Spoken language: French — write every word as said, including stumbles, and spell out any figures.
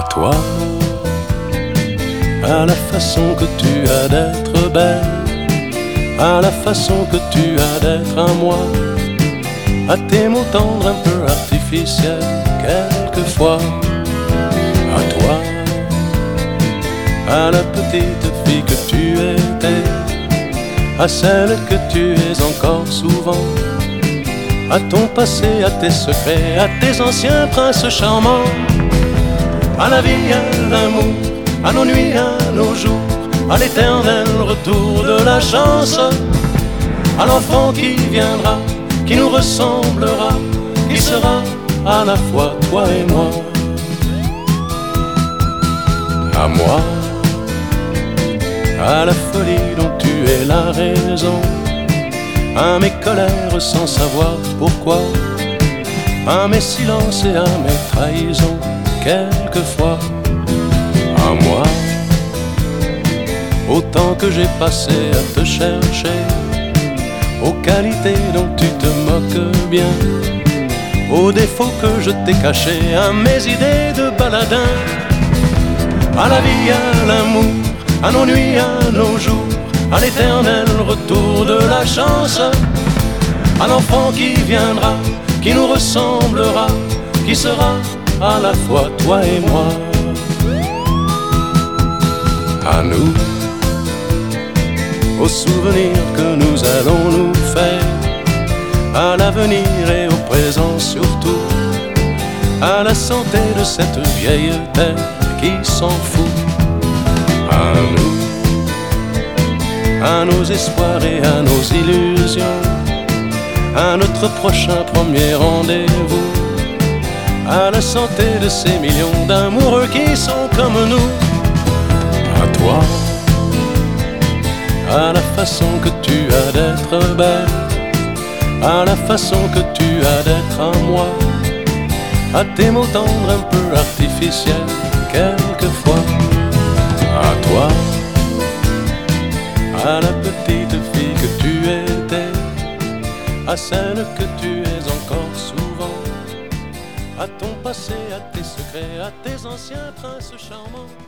Toi, à la façon que tu as d'être belle, à la façon que tu as d'être à moi, à tes mots tendres un peu artificiels quelquefois. À toi, à la petite fille que tu étais, à celle que tu es encore souvent, à ton passé, à tes secrets, à tes anciens princes charmants, à la vie, à l'amour, à nos nuits, à nos jours, à l'éternel retour de la chance, à l'enfant qui viendra, qui nous ressemblera, qui sera à la fois toi et moi. À moi, à la folie dont tu es la raison, à mes colères sans savoir pourquoi, à mes silences et à mes trahisons quelquefois. À moi, au temps que j'ai passé à te chercher, aux qualités dont tu te moques bien, aux défauts que je t'ai cachés, à mes idées de baladin, à la vie, à l'amour, à nos nuits, à nos jours, à l'éternel retour de la chance, à l'enfant qui viendra, qui nous ressemblera, qui sera à la fois toi et moi. À nous, aux souvenirs que nous allons nous faire, à l'avenir et au présent surtout, à la santé de cette vieille terre qui s'en fout. À nous, à nos espoirs et à nos illusions, à notre prochain premier rendez-vous, à la santé de ces millions d'amoureux qui sont comme nous. À toi, à la façon que tu as d'être belle, à la façon que tu as d'être à moi, à tes mots tendres un peu artificiels quelquefois. À toi, à la petite fille que tu étais, à celle que tu es encore souvent, à ton passé, à tes secrets, à tes anciens princes charmants.